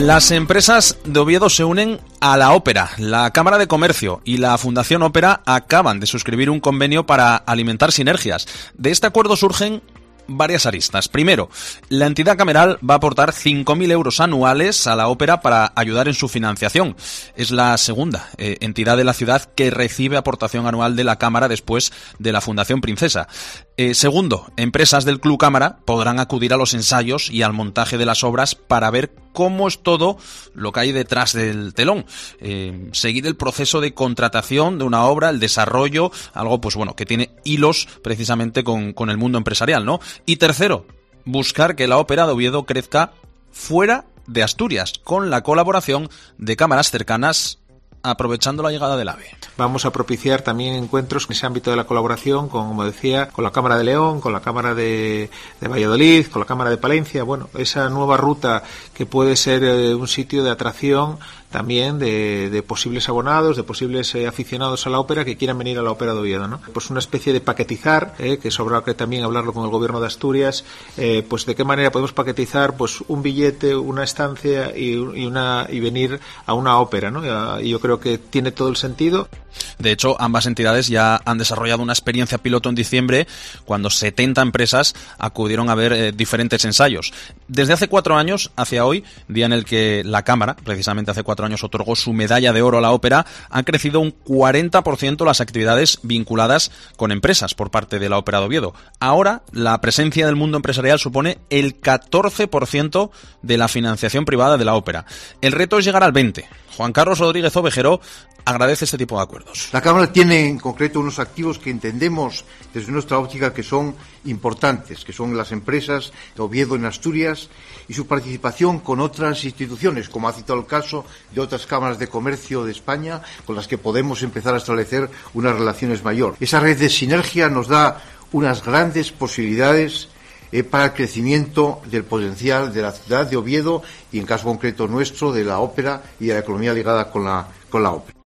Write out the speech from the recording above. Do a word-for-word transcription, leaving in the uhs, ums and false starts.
Las empresas de Oviedo se unen a la ópera. La Cámara de Comercio y la Fundación Ópera acaban de suscribir un convenio para alimentar sinergias. De este acuerdo surgen varias aristas. Primero, la entidad cameral va a aportar cinco mil euros anuales a la ópera para ayudar en su financiación. Es la segunda eh, entidad de la ciudad que recibe aportación anual de la Cámara después de la Fundación Princesa. Eh, segundo, empresas del Club Cámara podrán acudir a los ensayos y al montaje de las obras para ver cómo es todo lo que hay detrás del telón. Eh, seguir el proceso de contratación de una obra, el desarrollo, algo pues bueno que tiene hilos precisamente con, con el mundo empresarial, ¿no? Y tercero, buscar que la ópera de Oviedo crezca fuera de Asturias, con la colaboración de cámaras cercanas, aprovechando la llegada del AVE. Vamos a propiciar también encuentros en ese ámbito de la colaboración, con, como decía, con la Cámara de León, con la Cámara de, de Valladolid, con la Cámara de Palencia. Bueno, esa nueva ruta que puede ser eh, un sitio de atracción también de, de posibles abonados, de posibles eh, aficionados a la ópera que quieran venir a la ópera de Oviedo, ¿no? Pues una especie de paquetizar, eh, que sobra que también hablarlo con el Gobierno de Asturias, eh, pues de qué manera podemos paquetizar pues un billete, una estancia y, y una y venir a una ópera, ¿no? Y yo creo que tiene todo el sentido. De hecho, ambas entidades ya han desarrollado una experiencia piloto en diciembre, cuando setenta empresas acudieron a ver eh, diferentes ensayos. Desde hace cuatro años hacia hoy, día en el que la Cámara, precisamente hace cuatro años, otorgó su medalla de oro a la ópera, han crecido un cuarenta por ciento las actividades vinculadas con empresas por parte de la Ópera de Oviedo. Ahora, la presencia del mundo empresarial supone el catorce por ciento de la financiación privada de la ópera. El reto es llegar al veinte por ciento. Juan Carlos Rodríguez Ovejero agradece este tipo de acuerdos. La Cámara tiene en concreto unos activos que entendemos desde nuestra óptica que son importantes, que son las empresas de Oviedo en Asturias y su participación con otras instituciones, como ha citado el caso de otras cámaras de comercio de España, con las que podemos empezar a establecer unas relaciones mayores. Esa red de sinergia nos da unas grandes posibilidades Eh, para el crecimiento del potencial de la ciudad de Oviedo y, en caso concreto nuestro, de la ópera y de la economía ligada con la, con la ópera.